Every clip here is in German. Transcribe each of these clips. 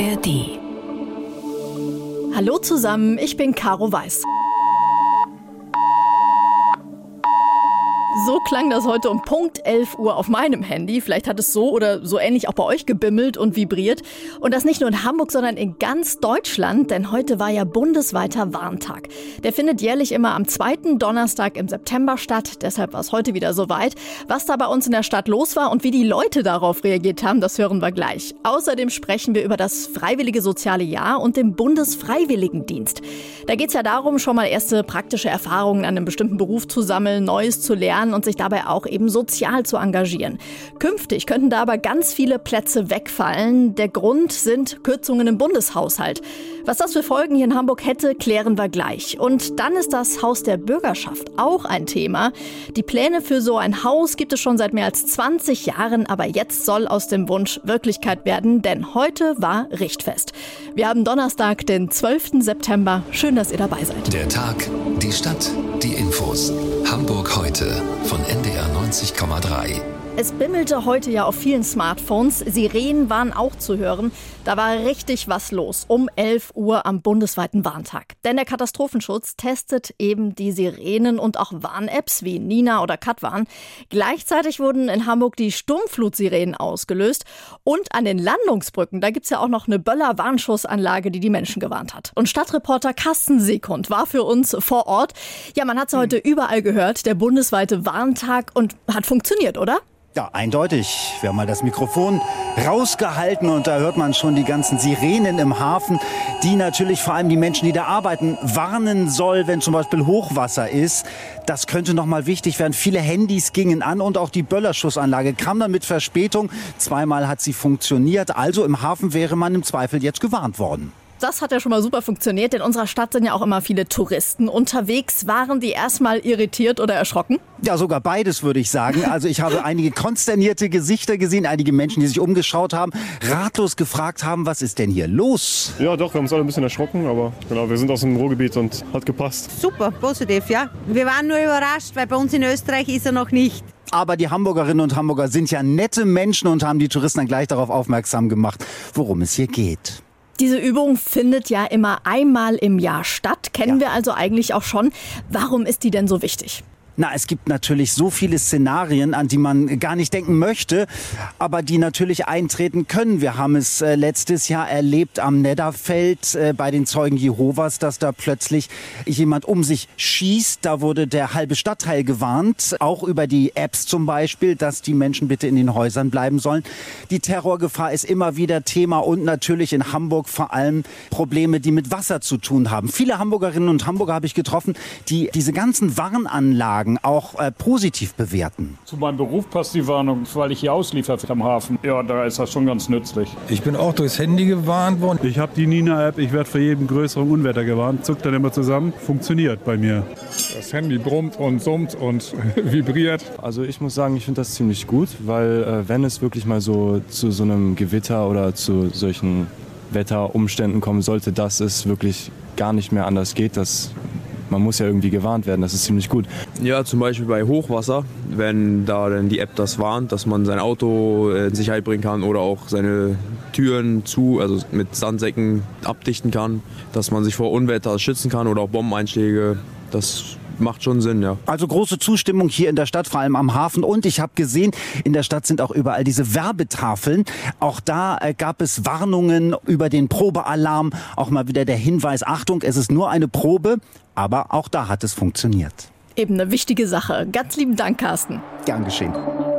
ARD. Hallo zusammen, ich bin Caro Weiß. So klang das heute um Punkt 11 Uhr auf meinem Handy. Vielleicht hat es so oder so ähnlich auch bei euch gebimmelt und vibriert. Und das nicht nur in Hamburg, sondern in ganz Deutschland, denn heute war ja bundesweiter Warntag. Der findet jährlich immer am 2. Donnerstag im September statt. Deshalb war es heute wieder soweit. Was da bei uns in der Stadt los war und wie die Leute darauf reagiert haben, das hören wir gleich. Außerdem sprechen wir über das Freiwillige Soziale Jahr und den Bundesfreiwilligendienst. Da geht es ja darum, schon mal erste praktische Erfahrungen an einem bestimmten Beruf zu sammeln, Neues zu lernen und sich dabei auch eben sozial zu engagieren. Künftig könnten da aber ganz viele Plätze wegfallen. Der Grund sind Kürzungen im Bundeshaushalt. Was das für Folgen hier in Hamburg hätte, klären wir gleich. Und dann ist das Haus der Bürgerschaft auch ein Thema. Die Pläne für so ein Haus gibt es schon seit mehr als 20 Jahren, aber jetzt soll aus dem Wunsch Wirklichkeit werden, denn heute war Richtfest. Wir haben Donnerstag, den 12. September. Schön, dass ihr dabei seid. Der Tag, die Stadt, die Infos. Hamburg heute von NDR 90,3. Es bimmelte heute ja auf vielen Smartphones. Sirenen waren auch zu hören. Da war richtig was los um 11 Uhr am bundesweiten Warntag. Denn der Katastrophenschutz testet eben die Sirenen und auch Warn-Apps wie Nina oder Katwarn. Gleichzeitig wurden in Hamburg die Sturmflutsirenen ausgelöst. Und an den Landungsbrücken, da gibt's ja auch noch eine Böller-Warnschussanlage, die die Menschen gewarnt hat. Und Stadtreporter Carsten Sekund war für uns vor Ort. Ja, man hat's heute überall gehört, der bundesweite Warntag, und hat funktioniert, oder? Ja, eindeutig. Wir haben mal das Mikrofon rausgehalten und da hört man schon die ganzen Sirenen im Hafen, die natürlich vor allem die Menschen, die da arbeiten, warnen soll, wenn zum Beispiel Hochwasser ist. Das könnte noch mal wichtig werden. Viele Handys gingen an und auch die Böllerschussanlage kam dann mit Verspätung. Zweimal hat sie funktioniert. Also im Hafen wäre man im Zweifel jetzt gewarnt worden. Das hat ja schon mal super funktioniert. In unserer Stadt sind ja auch immer viele Touristen unterwegs. Waren die erstmal irritiert oder erschrocken? Ja, sogar beides, würde ich sagen. Also ich habe einige konsternierte Gesichter gesehen, einige Menschen, die sich umgeschaut haben, ratlos gefragt haben, was ist denn hier los? Ja doch, wir haben uns alle ein bisschen erschrocken, aber genau, wir sind aus dem Ruhrgebiet und hat gepasst. Super, positiv, ja. Wir waren nur überrascht, weil bei uns in Österreich ist er noch nicht. Aber die Hamburgerinnen und Hamburger sind ja nette Menschen und haben die Touristen dann gleich darauf aufmerksam gemacht, worum es hier geht. Diese Übung findet ja immer einmal im Jahr statt. Kennen wir also eigentlich auch schon. Warum ist die denn so wichtig? Na, es gibt natürlich so viele Szenarien, an die man gar nicht denken möchte, aber die natürlich eintreten können. Wir haben es letztes Jahr erlebt am Nedderfeld bei den Zeugen Jehovas, dass da plötzlich jemand um sich schießt. Da wurde der halbe Stadtteil gewarnt, auch über die Apps zum Beispiel, dass die Menschen bitte in den Häusern bleiben sollen. Die Terrorgefahr ist immer wieder Thema und natürlich in Hamburg vor allem Probleme, die mit Wasser zu tun haben. Viele Hamburgerinnen und Hamburger habe ich getroffen, die diese ganzen Warnanlagen auch positiv bewerten. Zu meinem Beruf passt die Warnung, weil ich hier ausliefer am Hafen. Ja, da ist das schon ganz nützlich. Ich bin auch durchs Handy gewarnt worden. Ich habe die Nina-App, ich werde vor jedem größeren Unwetter gewarnt, zuckt dann immer zusammen, funktioniert bei mir. Das Handy brummt und summt und vibriert. Also ich muss sagen, ich finde das ziemlich gut, weil wenn es wirklich mal so zu so einem Gewitter oder zu solchen Wetterumständen kommen sollte, dass es wirklich gar nicht mehr anders geht, man muss ja irgendwie gewarnt werden, das ist ziemlich gut. Ja, zum Beispiel bei Hochwasser, wenn da dann die App das warnt, dass man sein Auto in Sicherheit bringen kann oder auch seine Türen also mit Sandsäcken abdichten kann, dass man sich vor Unwetter schützen kann oder auch Bombeneinschläge, das macht schon Sinn, ja. Also große Zustimmung hier in der Stadt, vor allem am Hafen. Und ich habe gesehen, in der Stadt sind auch überall diese Werbetafeln. Auch da gab es Warnungen über den Probealarm. Auch mal wieder der Hinweis, Achtung, es ist nur eine Probe. Aber auch da hat es funktioniert. Eben eine wichtige Sache. Ganz lieben Dank, Carsten. Gern geschehen.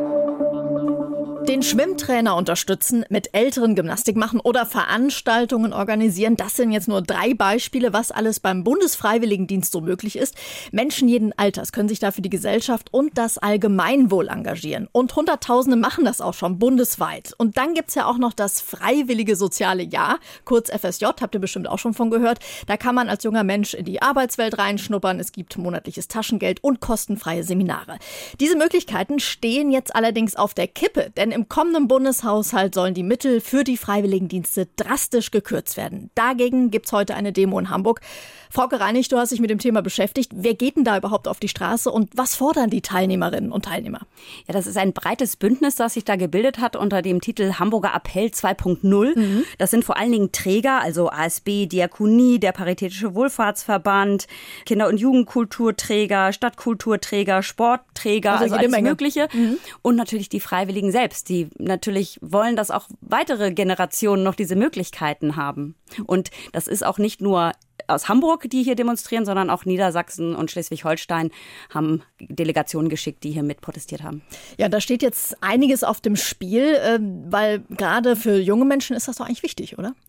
Den Schwimmtrainer unterstützen, mit Älteren Gymnastik machen oder Veranstaltungen organisieren. Das sind jetzt nur 3 Beispiele, was alles beim Bundesfreiwilligendienst so möglich ist. Menschen jeden Alters können sich da für die Gesellschaft und das Allgemeinwohl engagieren. Und Hunderttausende machen das auch schon bundesweit. Und dann gibt's ja auch noch das Freiwillige Soziale Jahr, kurz FSJ, habt ihr bestimmt auch schon von gehört. Da kann man als junger Mensch in die Arbeitswelt reinschnuppern. Es gibt monatliches Taschengeld und kostenfreie Seminare. Diese Möglichkeiten stehen jetzt allerdings auf der Kippe, denn im kommenden Bundeshaushalt sollen die Mittel für die Freiwilligendienste drastisch gekürzt werden. Dagegen gibt's heute eine Demo in Hamburg. Frauke Reinig, du hast dich mit dem Thema beschäftigt. Wer geht denn da überhaupt auf die Straße und was fordern die Teilnehmerinnen und Teilnehmer? Ja, das ist ein breites Bündnis, das sich da gebildet hat unter dem Titel Hamburger Appell 2.0. Das sind vor allen Dingen Träger, also ASB, Diakonie, der Paritätische Wohlfahrtsverband, Kinder- und Jugendkulturträger, Stadtkulturträger, Sportträger, also alles Mögliche. Und natürlich die Freiwilligen selbst, die natürlich wollen, dass auch weitere Generationen noch diese Möglichkeiten haben. Und das ist auch nicht nur aus Hamburg, die hier demonstrieren, sondern auch Niedersachsen und Schleswig-Holstein haben Delegationen geschickt, die hier mit protestiert haben. Ja, da steht jetzt einiges auf dem Spiel, weil gerade für junge Menschen ist das doch eigentlich wichtig, oder?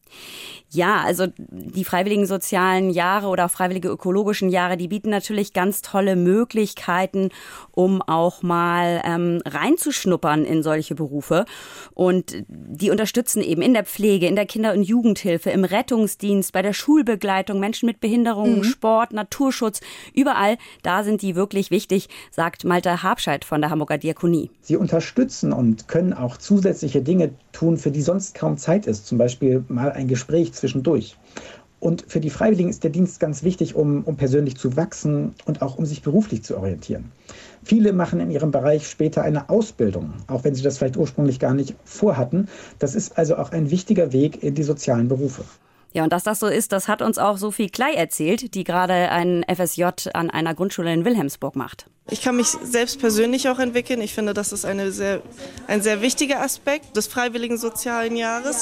Ja, also die freiwilligen sozialen Jahre oder freiwillige ökologischen Jahre, die bieten natürlich ganz tolle Möglichkeiten, um auch mal reinzuschnuppern in solche Berufe. Und die unterstützen eben in der Pflege, in der Kinder- und Jugendhilfe, im Rettungsdienst, bei der Schulbegleitung, Menschen mit Behinderungen, Sport, Naturschutz. Überall, da sind die wirklich wichtig, sagt Malte Habscheid von der Hamburger Diakonie. Sie unterstützen und können auch zusätzliche Dinge tun, für die sonst kaum Zeit ist. Zum Beispiel mal ein Gespräch zwischendurch. Und für die Freiwilligen ist der Dienst ganz wichtig, um persönlich zu wachsen und auch um sich beruflich zu orientieren. Viele machen in ihrem Bereich später eine Ausbildung, auch wenn sie das vielleicht ursprünglich gar nicht vorhatten. Das ist also auch ein wichtiger Weg in die sozialen Berufe. Ja, und dass das so ist, das hat uns auch Sophie Klei erzählt, die gerade ein FSJ an einer Grundschule in Wilhelmsburg macht. Ich kann mich selbst persönlich auch entwickeln. Ich finde, das ist ein sehr wichtiger Aspekt des freiwilligen sozialen Jahres.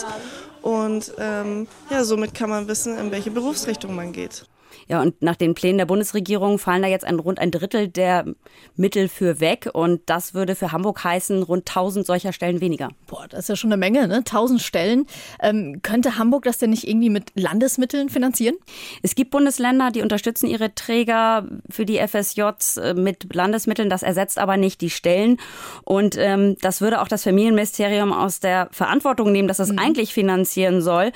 Und somit kann man wissen, in welche Berufsrichtung man geht. Ja, und nach den Plänen der Bundesregierung fallen da jetzt rund ein Drittel der Mittel für weg. Und das würde für Hamburg heißen, rund 1000 solcher Stellen weniger. Boah, das ist ja schon eine Menge, ne? 1000 Stellen. Könnte Hamburg das denn nicht irgendwie mit Landesmitteln finanzieren? Es gibt Bundesländer, die unterstützen ihre Träger für die FSJs mit Landesmitteln. Das ersetzt aber nicht die Stellen. Und das würde auch das Familienministerium aus der Verantwortung nehmen, dass es eigentlich finanzieren soll.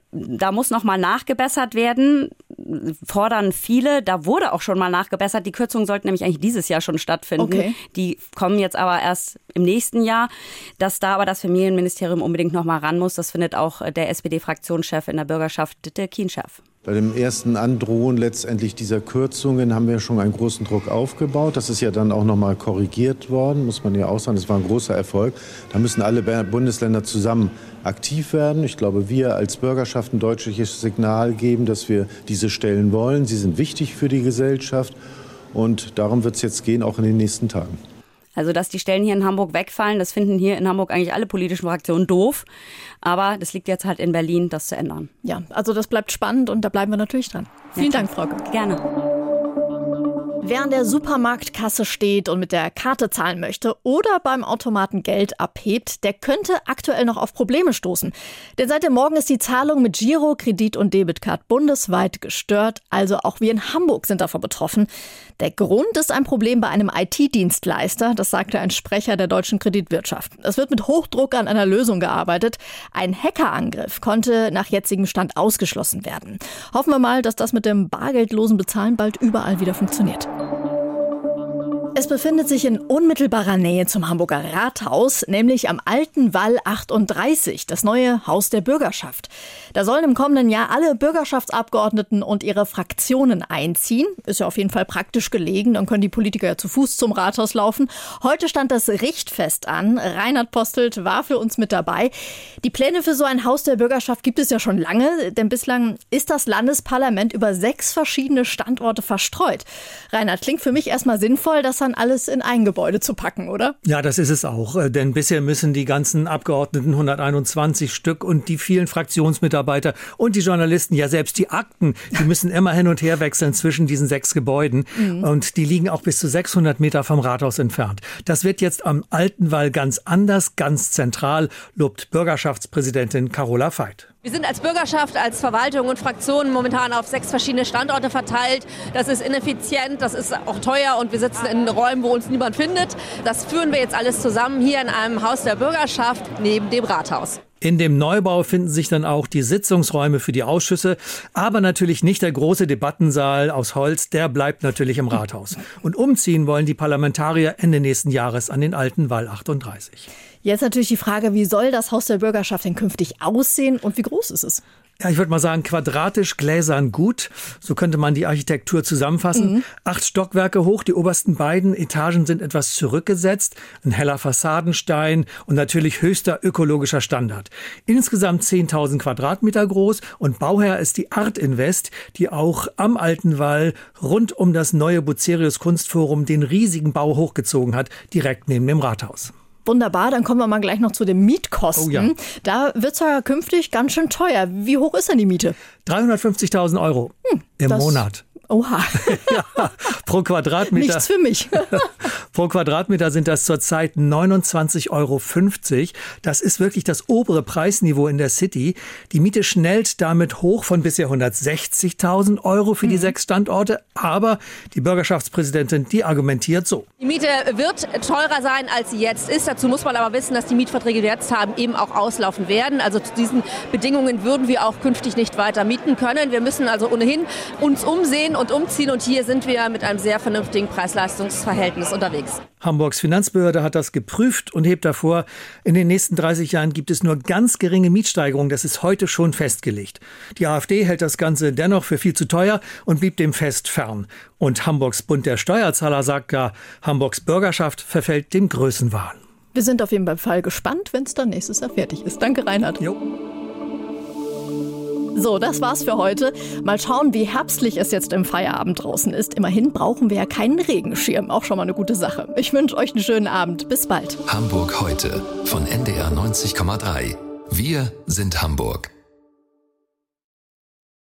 Da muss noch mal nachgebessert werden, fordern viele. Da wurde auch schon mal nachgebessert. Die Kürzungen sollten nämlich eigentlich dieses Jahr schon stattfinden. Okay. Die kommen jetzt aber erst im nächsten Jahr. Dass da aber das Familienministerium unbedingt noch mal ran muss, das findet auch der SPD-Fraktionschef in der Bürgerschaft, Ditte Kienschärf. Bei dem ersten Androhen letztendlich dieser Kürzungen haben wir schon einen großen Druck aufgebaut. Das ist ja dann auch noch mal korrigiert worden, muss man ja auch sagen. Das war ein großer Erfolg. Da müssen alle Bundesländer zusammen aktiv werden. Ich glaube, wir als Bürgerschaft ein deutliches Signal geben, dass wir diese Stellen wollen. Sie sind wichtig für die Gesellschaft und darum wird es jetzt gehen, auch in den nächsten Tagen. Also, dass die Stellen hier in Hamburg wegfallen, das finden hier in Hamburg eigentlich alle politischen Fraktionen doof. Aber das liegt jetzt halt in Berlin, das zu ändern. Ja, also das bleibt spannend und da bleiben wir natürlich dran. Vielen Dank, Frauke. Gerne. Wer an der Supermarktkasse steht und mit der Karte zahlen möchte oder beim Automaten Geld abhebt, der könnte aktuell noch auf Probleme stoßen. Denn seit dem Morgen ist die Zahlung mit Giro, Kredit- und Debitcard bundesweit gestört. Also auch wir in Hamburg sind davon betroffen. Der Grund ist ein Problem bei einem IT-Dienstleister, das sagte ein Sprecher der deutschen Kreditwirtschaft. Es wird mit Hochdruck an einer Lösung gearbeitet. Ein Hackerangriff konnte nach jetzigem Stand ausgeschlossen werden. Hoffen wir mal, dass das mit dem bargeldlosen Bezahlen bald überall wieder funktioniert. Es befindet sich in unmittelbarer Nähe zum Hamburger Rathaus, nämlich am Alten Wall 38, das neue Haus der Bürgerschaft. Da sollen im kommenden Jahr alle Bürgerschaftsabgeordneten und ihre Fraktionen einziehen. Ist ja auf jeden Fall praktisch gelegen, dann können die Politiker ja zu Fuß zum Rathaus laufen. Heute stand das Richtfest an. Reinhard Postelt war für uns mit dabei. Die Pläne für so ein Haus der Bürgerschaft gibt es ja schon lange, denn bislang ist das Landesparlament über 6 verschiedene Standorte verstreut. Reinhard, klingt für mich erstmal sinnvoll, das dann alles in ein Gebäude zu packen, oder? Ja, das ist es auch, denn bisher müssen die ganzen Abgeordneten, 121 Stück und die vielen Fraktionsmitarbeiter und die Journalisten, ja selbst die Akten, die müssen immer hin und her wechseln zwischen diesen 6 Gebäuden und die liegen auch bis zu 600 Meter vom Rathaus entfernt. Das wird jetzt am Alten Wall ganz anders, ganz zentral, lobt Bürgerschaftspräsidentin Carola Veit. Wir sind als Bürgerschaft, als Verwaltung und Fraktionen momentan auf 6 verschiedene Standorte verteilt. Das ist ineffizient, das ist auch teuer und wir sitzen in Räumen, wo uns niemand findet. Das führen wir jetzt alles zusammen hier in einem Haus der Bürgerschaft neben dem Rathaus. In dem Neubau finden sich dann auch die Sitzungsräume für die Ausschüsse, aber natürlich nicht der große Debattensaal aus Holz, der bleibt natürlich im Rathaus. Und umziehen wollen die Parlamentarier Ende nächsten Jahres an den alten Wall 38. Jetzt natürlich die Frage, wie soll das Haus der Bürgerschaft denn künftig aussehen und wie groß ist es? Ja, ich würde mal sagen, quadratisch, gläsern gut. So könnte man die Architektur zusammenfassen. 8 Stockwerke hoch, die obersten beiden Etagen sind etwas zurückgesetzt. Ein heller Fassadenstein und natürlich höchster ökologischer Standard. Insgesamt 10.000 Quadratmeter groß und Bauherr ist die Art Invest, die auch am Alten Wall rund um das neue Bucerius Kunstforum den riesigen Bau hochgezogen hat, direkt neben dem Rathaus. Wunderbar, dann kommen wir mal gleich noch zu den Mietkosten. Oh ja. Da wird es ja künftig ganz schön teuer. Wie hoch ist denn die Miete? 350.000 € im Monat. Oha. Ja, pro Quadratmeter. Nichts für mich. Pro Quadratmeter sind das zurzeit 29,50 €. Das ist wirklich das obere Preisniveau in der City. Die Miete schnellt damit hoch von bisher 160.000 € für die 6 Standorte. Aber die Bürgerschaftspräsidentin, die argumentiert so. Die Miete wird teurer sein, als sie jetzt ist. Dazu muss man aber wissen, dass die Mietverträge, die wir jetzt haben, eben auch auslaufen werden. Also zu diesen Bedingungen würden wir auch künftig nicht weiter mieten können. Wir müssen also ohnehin uns umsehen und umziehen. Und hier sind wir mit einem sehr vernünftigen Preis-Leistungs-Verhältnis unterwegs. Hamburgs Finanzbehörde hat das geprüft und hebt davor, in den nächsten 30 Jahren gibt es nur ganz geringe Mietsteigerungen. Das ist heute schon festgelegt. Die AfD hält das Ganze dennoch für viel zu teuer und blieb dem Fest fern. Und Hamburgs Bund der Steuerzahler sagt gar, Hamburgs Bürgerschaft verfällt dem Größenwahn. Wir sind auf jeden Fall gespannt, wenn es dann nächstes Jahr fertig ist. Danke, Reinhard. Jo. So, das war's für heute. Mal schauen, wie herbstlich es jetzt im Feierabend draußen ist. Immerhin brauchen wir ja keinen Regenschirm. Auch schon mal eine gute Sache. Ich wünsche euch einen schönen Abend. Bis bald. Hamburg heute von NDR 90,3. Wir sind Hamburg.